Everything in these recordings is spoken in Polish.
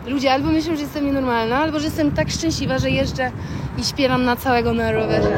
Ludzie albo myślą, że jestem nienormalna, albo że jestem tak szczęśliwa, że jeżdżę i śpiewam na całego na rowerze.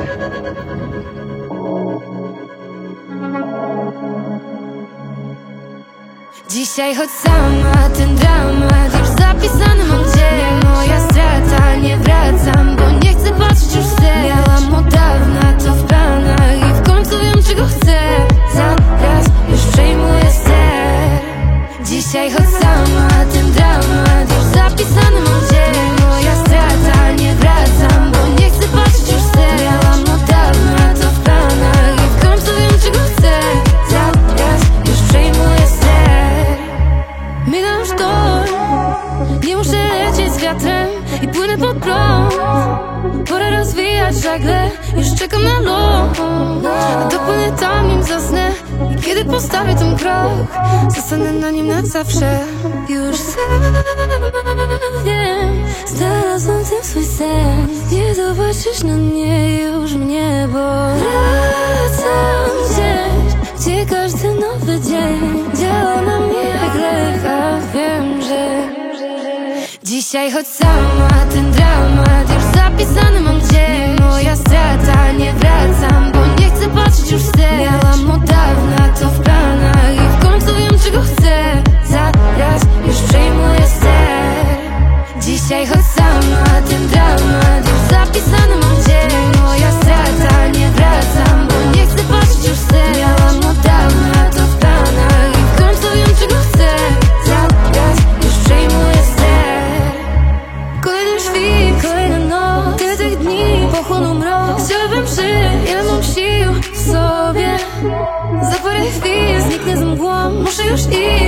Dzisiaj choć sama ten dramat już zapisany mam dzień. Moja strata, nie wracam, bo nie chcę patrzeć już w sen. Miałam od dawna to w planach i w końcu wiem czego chcę. Zaraz już przejmuję ster. Dzisiaj choć sama ten dramat już zapisany mam dzień. Moja strata, nie wracam, bo nie chcę patrzeć już w sen. Miałam od dawna to w planach i w końcu wiem czego chcę. Zaraz już przejmuję ster. Minął sztorm, nie muszę lecieć z wiatrem i płynę pod prąd. Pora rozwijać żagle, już czekam na lot. A dopłynę tam, nim zasnę i kiedy postawię ten krok, zostanę na nim na zawsze. Już sam wiem, znalazłam ten swój sen. Nie zobaczysz na mnie już mnie, bo wracam gdzieś, gdzie każdy nowy dzień działa na mnie jak lek, a wiem, że dzisiaj choć sama ten dramat już zapisany mam dzień. Moja strata, nie wracam, bo nie chcę patrzeć już w sen. Miałam od dawna to w planach i w końcu wiem czego chcę. Zaraz już przejmuję ster. Dzisiaj choć sama ten dramat już zapisany mam dzień. Moja strata, nie wracam, bo nie chcę patrzeć już w sen. Miałam od dawna to w planach i w końcu wiem czego chcę. Zaraz już przejmuję ster. Kolejny świt, kolejna noc, tyle tych dni pochłonął mrok. Chciałabym żyć, ile mam sił w sobie. Za parę chwil zniknę z mgłą. Muszę już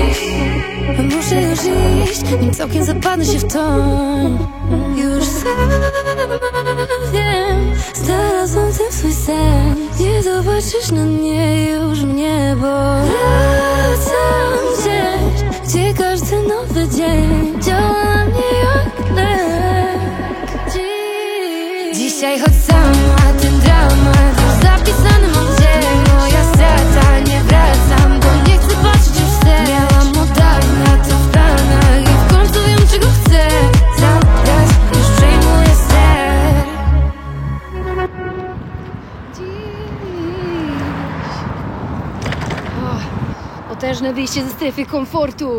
iść, nim całkiem zapadnę się w ton. Już sam wiem, znalazłam ten swój sen. Nie zobaczysz na mnie już mnie, bo wracam gdzieś, gdzie każdy nowy dzień działa na mnie jak lek. Dzisiaj choć sama ten dramat już zapisany mam dzień. Moja strata, nie wracam, bo nie chcę patrzeć już w sen. Miałam od dawna to w planach i w końcu wiem czego chcę. Zaraz już przejmuję ster. Dziś potężne wyjście ze strefy komfortu.